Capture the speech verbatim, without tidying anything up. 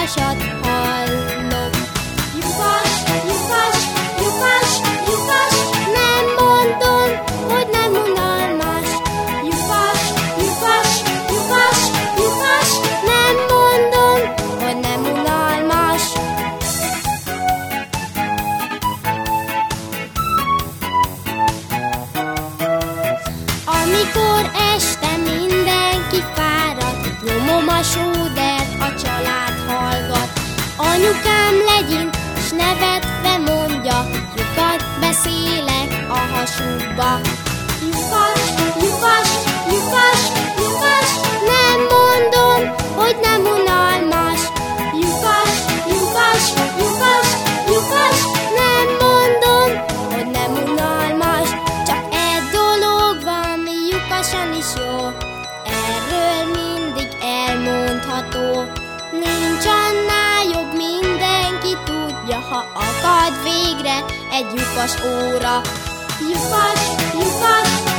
lyukasat hallok. Lyukas, lyukas, lyukas, lyukas, nem mondom, hogy nem unalmas. Lyukas, lyukas, lyukas, lyukas, nem mondom, hogy nem unalmas. Amikor este mindenki fáradt, nyomom a sódert, a család hallgat. Anyukám legyint, s nevetve mondja, lyukat beszélek a hasukba. Lyukas, lyukas, lyukas, lyukas, nem mondom, hogy nem unalmas. Lyukas, lyukas, lyukas, lyukas, nem mondom, hogy nem unalmas. Csak egy dolog van, lyukasan is jó, erről mindig elmondható. Nincs annál jobb, mindenki tudja, ha akad végre egy lyukas óra. Lyukas, lyukas,